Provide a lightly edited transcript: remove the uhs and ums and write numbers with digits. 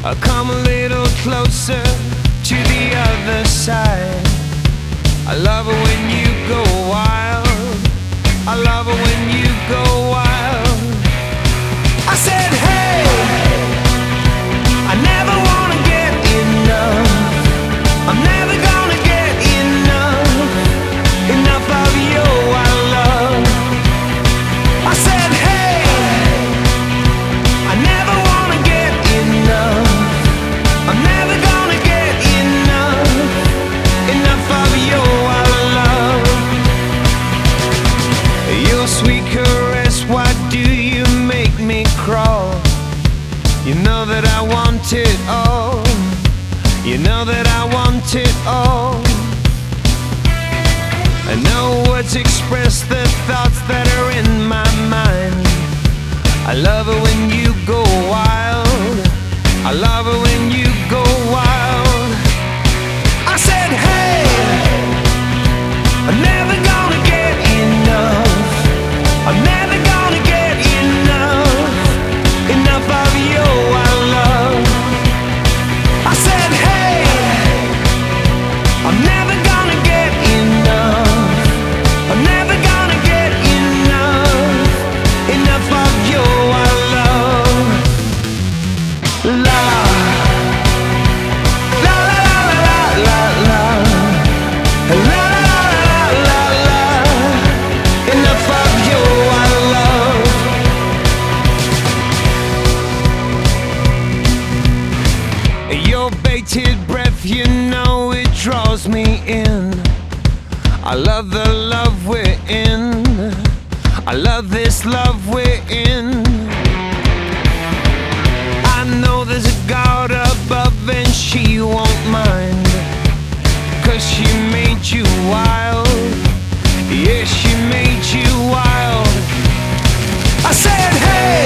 Come a little closer to the other side. I love it when you go wild. I love it when you go wild. I said, hey, I never wanna get enough. I'm never gonna get enough of your love. I said, hey, I never wanna get enough. I'm never gonna get enough of your love. Your sweet caress, why do you make me crawl? You know that I want it all. You know that I want it all. And no words express the thoughts that are in my mind. I love it when you go wild. I love it when you go wild. I said, hey, I'm never gonna get enough. I'm never gonna get enough of your love. I said, hey, I'm never gonna get enough. I'm never gonna get enough of your love. La la la la la la la la la. Enough of your love. Your bated breath, you know it draws me in. I love the love we're in. I love this love we're in. I know there's a God above and she won't mind, 'cause she made you wild. Yeah, she made you wild. I said, hey,